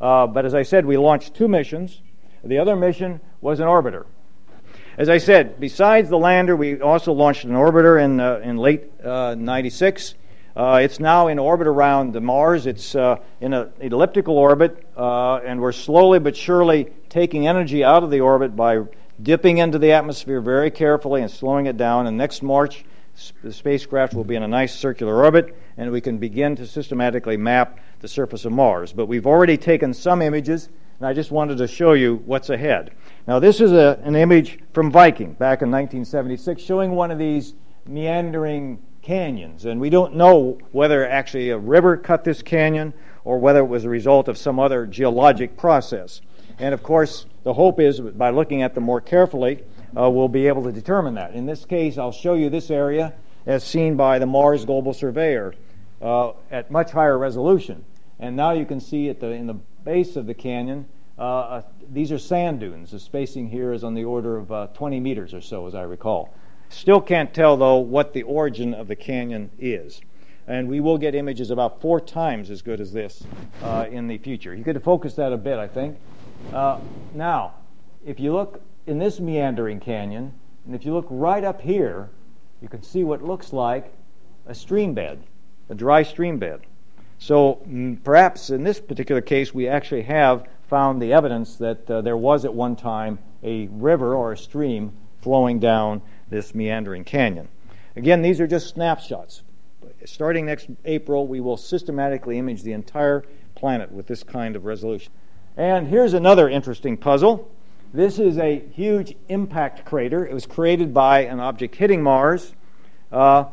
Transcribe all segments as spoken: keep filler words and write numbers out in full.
Uh, but as I said, we launched two missions. The other mission was an orbiter. As I said, besides the lander, we also launched an orbiter in uh, in late uh, ninety-six. Uh, it's now in orbit around Mars. It's uh, in an elliptical orbit, uh, and we're slowly but surely taking energy out of the orbit by dipping into the atmosphere very carefully and slowing it down. And next March, the spacecraft will be in a nice circular orbit, and we can begin to systematically map the surface of Mars. But we've already taken some images, and I just wanted to show you what's ahead. Now, this is a, an image from Viking back in nineteen seventy-six showing one of these meandering canyons. And we don't know whether actually a river cut this canyon or whether it was a result of some other geologic process. And, of course, the hope is by looking at them more carefully, uh, we'll be able to determine that. In this case, I'll show you this area as seen by the Mars Global Surveyor uh, at much higher resolution. And now you can see at the in the base of the canyon, uh, uh, these are sand dunes. The spacing here is on the order of uh, twenty meters or so, as I recall. Still can't tell, though, what the origin of the canyon is. And we will get images about four times as good as this uh, in the future. You could focus that a bit, I think. Uh, now, if you look in this meandering canyon, and if you look right up here, you can see what looks like a stream bed, a dry stream bed. So mm, perhaps in this particular case, we actually have found the evidence that uh, there was at one time a river or a stream flowing down this meandering canyon. Again, these are just snapshots. Starting next April, we will systematically image the entire planet with this kind of resolution. And here's another interesting puzzle. This is a huge impact crater. It was created by an object hitting Mars. Uh,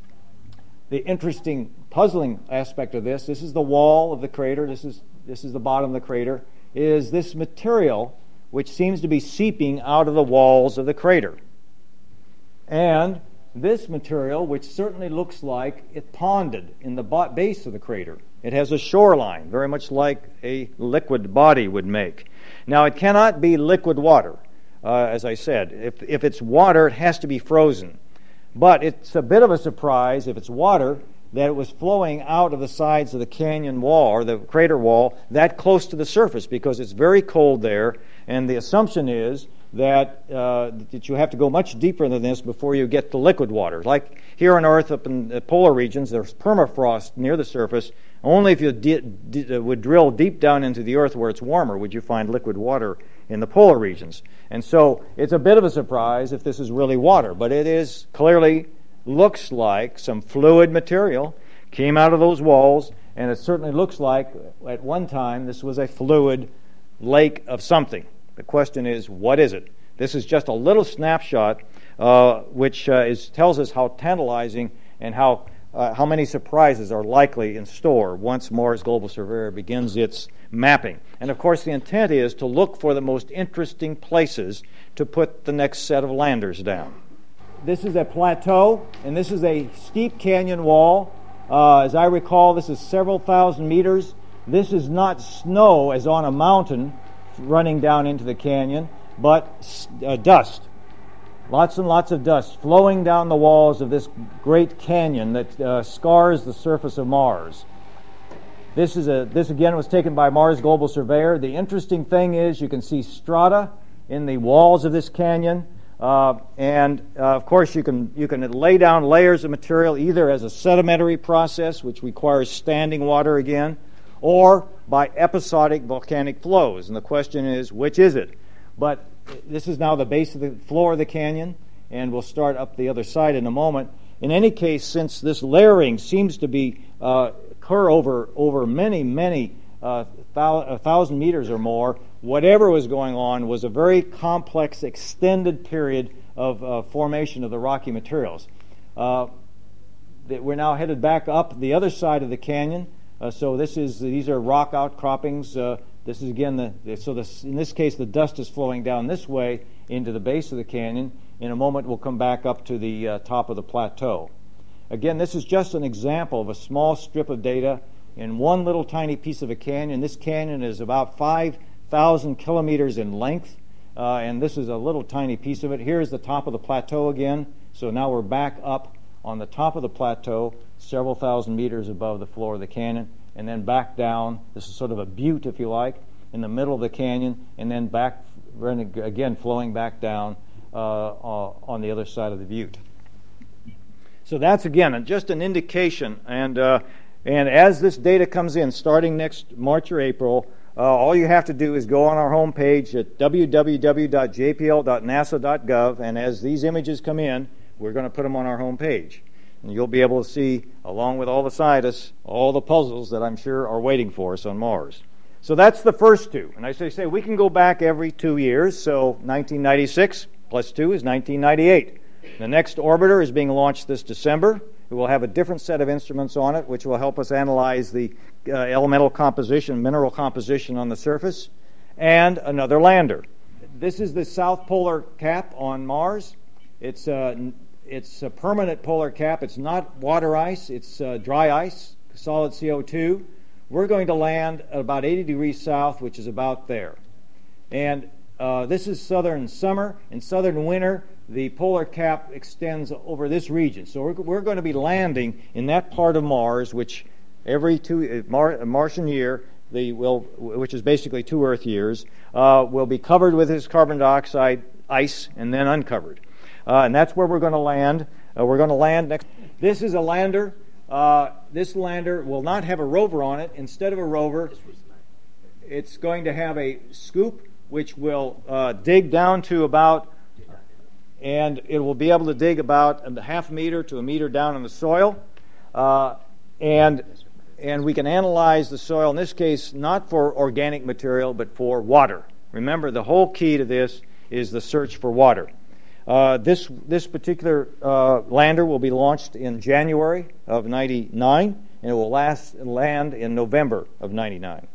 the interesting, puzzling aspect of this, this is the wall of the crater, this is, this is the bottom of the crater, is this material which seems to be seeping out of the walls of the crater. And this material, which certainly looks like it ponded in the base of the crater. It has a shoreline, very much like a liquid body would make. Now, it cannot be liquid water, uh, as I said. If, if it's water, it has to be frozen. But it's a bit of a surprise, if it's water, that it was flowing out of the sides of the canyon wall, or the crater wall, that close to the surface, because it's very cold there, and the assumption is that uh, that you have to go much deeper than this before you get to liquid water. Like here on Earth, up in the polar regions, there's permafrost near the surface. Only if you di- di- would drill deep down into the Earth where it's warmer would you find liquid water in the polar regions. And so it's a bit of a surprise if this is really water, but it is clearly looks like some fluid material came out of those walls, and it certainly looks like at one time this was a fluid lake of something. The question is, what is it? This is just a little snapshot, uh, which uh, is, tells us how tantalizing and how uh, how many surprises are likely in store once Mars Global Surveyor begins its mapping. And of course, the intent is to look for the most interesting places to put the next set of landers down. This is a plateau, and this is a steep canyon wall. Uh, as I recall, this is several thousand meters. This is not snow as on a mountain running down into the canyon, but uh, dust. Lots and lots of dust flowing down the walls of this great canyon that uh, scars the surface of Mars. This is a this again was taken by Mars Global Surveyor. The interesting thing is you can see strata in the walls of this canyon, uh, and uh, of course you can you can lay down layers of material either as a sedimentary process, which requires standing water again, or by episodic volcanic flows. And the question is, which is it? But this is now the base of the floor of the canyon, and we'll start up the other side in a moment. In any case, since this layering seems to be uh, occur over, over many, many uh, thou- a thousand meters or more, whatever was going on was a very complex, extended period of uh, formation of the rocky materials. Uh, we're now headed back up the other side of the canyon. Uh, so this is these are rock outcroppings. Uh, this is again the, the so this in this case the dust is flowing down this way into the base of the canyon. In a moment we'll come back up to the uh, top of the plateau. Again, this is just an example of a small strip of data in one little tiny piece of a canyon. This canyon is about five thousand kilometers in length, uh, and this is a little tiny piece of it. Here's the top of the plateau again. So now we're back up on the top of the plateau, several thousand meters above the floor of the canyon. and then back down. This is sort of a butte, if you like, in the middle of the canyon, and then back, again, flowing back down uh, on the other side of the butte. So that's, again, just an indication. And uh, and as this data comes in, starting next March or April, uh, all you have to do is go on our homepage at w w w dot j p l dot nasa dot gov, and as these images come in, we're going to put them on our homepage. And you'll be able to see, along with all the scientists, all the puzzles that I'm sure are waiting for us on Mars. So that's the first two. And as I say, we can go back every two years. So nineteen ninety-six plus two is nineteen ninety-eight. The next orbiter is being launched this December. It will have a different set of instruments on it, which will help us analyze the uh, elemental composition, mineral composition on the surface, and another lander. This is the south polar cap on Mars. It's a, it's a permanent polar cap. It's not water ice. It's uh, dry ice, solid C O two. We're going to land at about eighty degrees south, which is about there. And uh, this is southern summer. In southern winter, the polar cap extends over this region. So we're, we're going to be landing in that part of Mars, which every two Mar, Martian year, the will, which is basically two Earth years, uh, will be covered with this carbon dioxide ice and then uncovered. Uh, and that's where we're going to land. Uh, we're going to land next. This is a lander. Uh, this lander will not have a rover on it. Instead of a rover, it's going to have a scoop which will uh, dig down to about, and it will be able to dig about a half meter to a meter down in the soil. Uh, and and we can analyze the soil, in this case, not for organic material, but for water. Remember, the whole key to this is the search for water. Uh, this this particular uh, lander will be launched in January of ninety-nine, and it will last land in November of ninety-nine.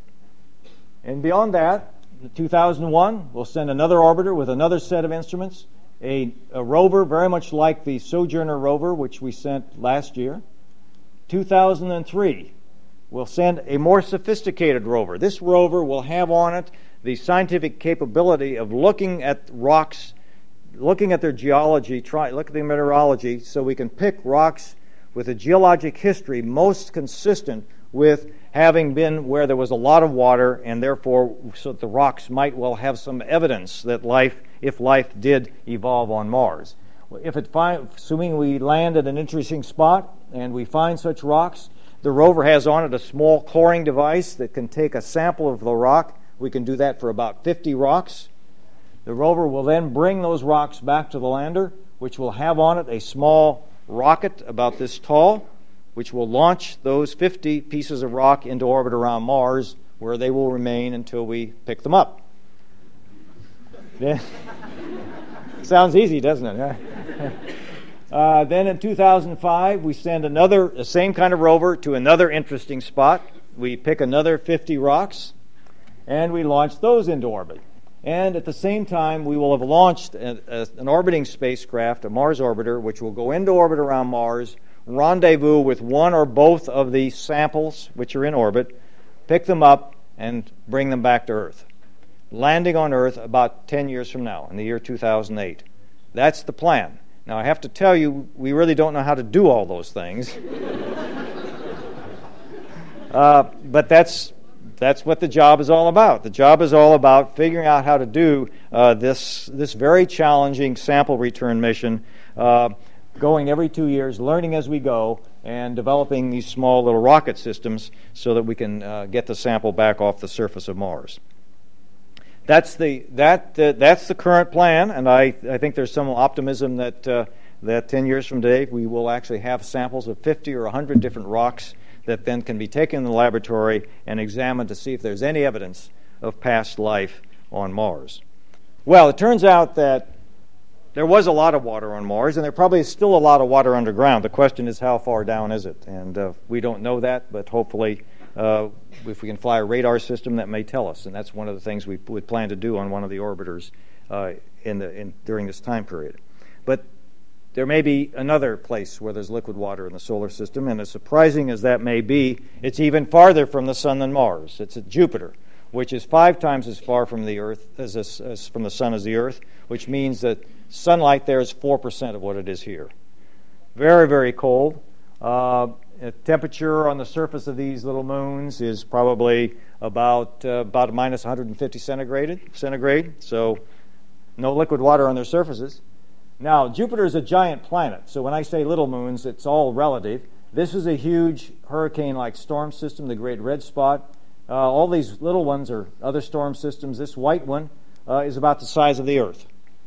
And beyond that, in two thousand one, we'll send another orbiter with another set of instruments, a, a rover very much like the Sojourner rover, which we sent last year. two thousand three, we'll send a more sophisticated rover. This rover will have on it the scientific capability of looking at rocks, looking at their geology, try, look at the mineralogy, so we can pick rocks with a geologic history most consistent with having been where there was a lot of water, and therefore so that the rocks might well have some evidence that life, if life did evolve on Mars. If it find, assuming we land at an interesting spot and we find such rocks, the rover has on it a small coring device that can take a sample of the rock. We can do that for about fifty rocks. The rover will then bring those rocks back to the lander, which will have on it a small rocket about this tall, which will launch those fifty pieces of rock into orbit around Mars, where they will remain until we pick them up. Sounds easy, doesn't it? uh, then in two thousand five, we send another, the same kind of rover to another interesting spot. We pick another fifty rocks, and we launch those into orbit. And at the same time, we will have launched a, a, an orbiting spacecraft, a Mars orbiter, which will go into orbit around Mars, rendezvous with one or both of the samples which are in orbit, pick them up, and bring them back to Earth, landing on Earth about ten years from now, in the year two thousand eight. That's the plan. Now, I have to tell you, we really don't know how to do all those things. uh, but that's that's what the job is all about. The job is all about figuring out how to do uh, this, this very challenging sample return mission, uh, going every two years, learning as we go, and developing these small little rocket systems so that we can uh, get the sample back off the surface of Mars. That's the that uh, that's the current plan, and I I think there's some optimism that uh, that ten years from today we will actually have samples of fifty or one hundred different rocks that then can be taken in the laboratory and examined to see if there's any evidence of past life on Mars. Well, it turns out that there was a lot of water on Mars, and there probably is still a lot of water underground. The question is, how far down is it? And uh, we don't know that, but hopefully uh, if we can fly a radar system, that may tell us. And that's one of the things we would plan to do on one of the orbiters uh, in the, in, during this time period. But there may be another place where there's liquid water in the solar system, and as surprising as that may be, it's even farther from the Sun than Mars. It's at Jupiter, which is five times as far from the Earth as, this, as from the Sun as the Earth, which means that sunlight there is four percent of what it is here. Very, very cold. Uh, uh, temperature on the surface of these little moons is probably about uh, about minus one hundred fifty centigrade, centigrade, so no liquid water on their surfaces. Now, Jupiter is a giant planet, so when I say little moons, it's all relative. This is a huge hurricane-like storm system, the Great Red Spot. Uh, all these little ones are other storm systems. This white one uh, is about the size of the Earth.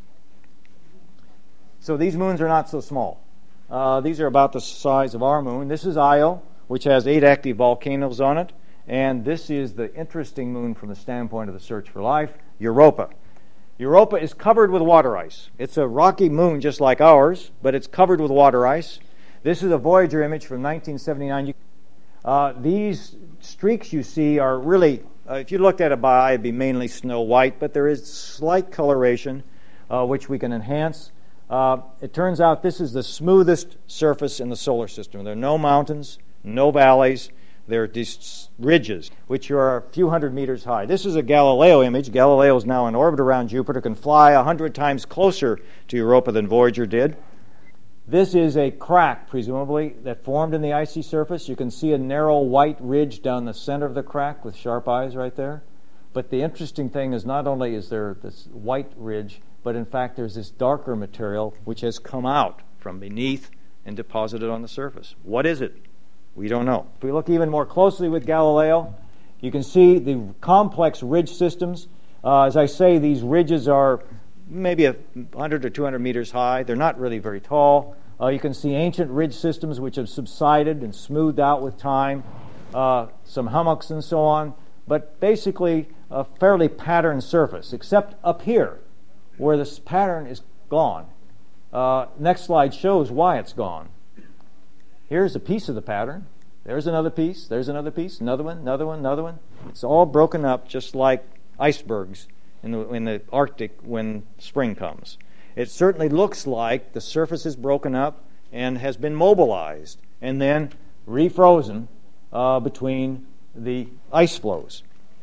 So these moons are not so small. Uh, these are about the size of our moon. This is Io, which has eight active volcanoes on it. And this is the interesting moon from the standpoint of the search for life, Europa. Europa is covered with water ice. It's a rocky moon just like ours, but it's covered with water ice. This is a Voyager image from nineteen seventy-nine. Uh, these streaks you see are really, uh, if you looked at it by eye, it'd be mainly snow white, but there is slight coloration, uh, which we can enhance. Uh, it turns out this is the smoothest surface in the solar system. There are no mountains, no valleys. There are these ridges, which are a few hundred meters high. This is a Galileo image. Galileo is now in orbit around Jupiter, can fly a hundred times closer to Europa than Voyager did. This is a crack, presumably, that formed in the icy surface. You can see a narrow white ridge down the center of the crack with sharp eyes right there. But the interesting thing is not only is there this white ridge, but in fact there's this darker material which has come out from beneath and deposited on the surface. What is it? We don't know. If we look even more closely with Galileo, you can see the complex ridge systems. Uh, as I say, these ridges are maybe one hundred or two hundred meters high. They're not really very tall. Uh, you can see ancient ridge systems which have subsided and smoothed out with time, uh, some hummocks and so on, but basically a fairly patterned surface, except up here, where this pattern is gone. Uh, next slide shows why it's gone. Here's a piece of the pattern. There's another piece. There's another piece. Another one, another one, another one. It's all broken up just like icebergs in the, in the Arctic when spring comes. It certainly looks like the surface is broken up and has been mobilized and then refrozen uh, between the ice flows.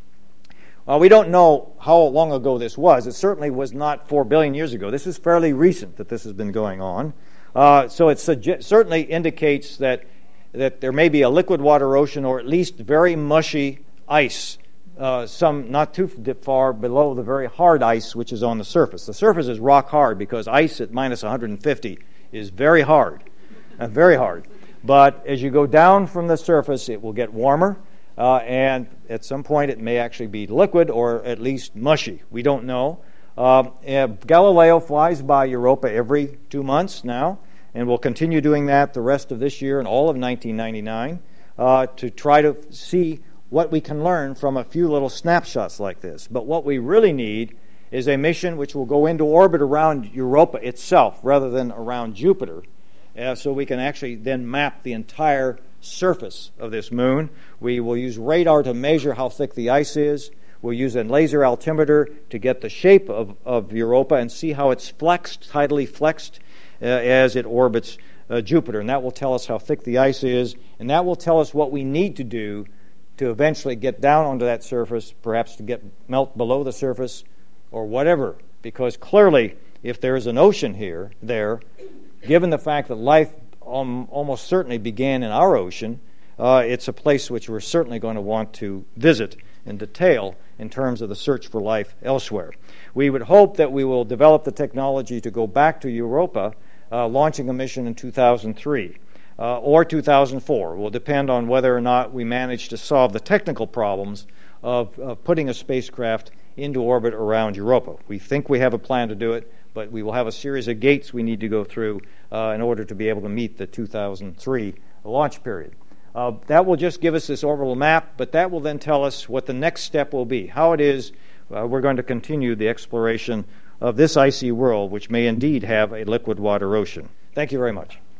Uh, we don't know how long ago this was. It certainly was not four billion years ago. This is fairly recent that this has been going on. Uh, so it suge- certainly indicates that that there may be a liquid water ocean or at least very mushy ice, uh, some not too far below the very hard ice which is on the surface. The surface is rock hard because ice at minus one hundred fifty is very hard, uh, very hard. But as you go down from the surface, it will get warmer, uh, and at some point it may actually be liquid or at least mushy. We don't know. Uh, Galileo flies by Europa every two months now, and will continue doing that the rest of this year and all of nineteen ninety-nine uh, to try to see what we can learn from a few little snapshots like this. But what we really need is a mission which will go into orbit around Europa itself rather than around Jupiter, uh, so we can actually then map the entire surface of this moon. We will use radar to measure how thick the ice is. We'll use a laser altimeter to get the shape of, of Europa and see how it's flexed, tidally flexed, uh, as it orbits uh, Jupiter. And that will tell us how thick the ice is, and that will tell us what we need to do to eventually get down onto that surface, perhaps to get melt below the surface or whatever. Because clearly, if there is an ocean here, there, given the fact that life um, almost certainly began in our ocean, uh, it's a place which we're certainly going to want to visit in detail in terms of the search for life elsewhere. We would hope that we will develop the technology to go back to Europa, uh, launching a mission in two thousand three uh, or two thousand four. It will depend on whether or not we manage to solve the technical problems of, of putting a spacecraft into orbit around Europa. We think we have a plan to do it, but we will have a series of gates we need to go through uh, in order to be able to meet the two thousand three launch period. Uh, that will just give us this orbital map, but that will then tell us what the next step will be, how it is uh, we're going to continue the exploration of this icy world, which may indeed have a liquid water ocean. Thank you very much.